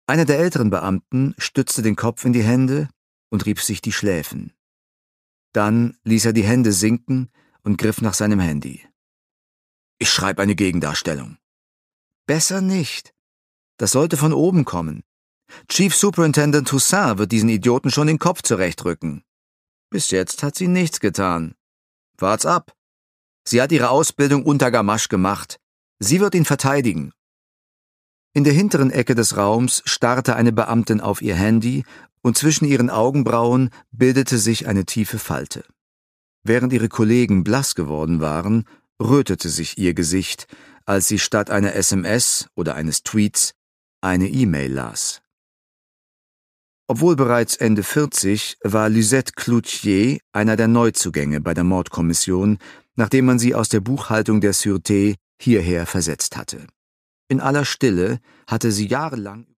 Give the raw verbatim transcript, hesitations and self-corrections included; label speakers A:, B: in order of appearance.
A: Einer der älteren Beamten stützte den Kopf in die Hände und rieb sich die Schläfen. Dann ließ er die Hände sinken und griff nach seinem Handy. »Ich schreibe eine Gegendarstellung.« »Besser nicht. Das sollte von oben kommen. Chief Superintendent Toussaint wird diesen Idioten schon den Kopf zurechtrücken. Bis jetzt hat sie nichts getan. Wart's ab. Sie hat ihre Ausbildung unter Gamache gemacht. Sie wird ihn verteidigen.« In der hinteren Ecke des Raums starrte eine Beamtin auf ihr Handy und zwischen ihren Augenbrauen bildete sich eine tiefe Falte. Während ihre Kollegen blass geworden waren, rötete sich ihr Gesicht, als sie statt einer S M S oder eines Tweets eine E-Mail las. Obwohl bereits Ende vierzig, war Lisette Cloutier einer der Neuzugänge bei der Mordkommission, nachdem man sie aus der Buchhaltung der Sûreté hierher versetzt hatte. In aller Stille hatte sie jahrelang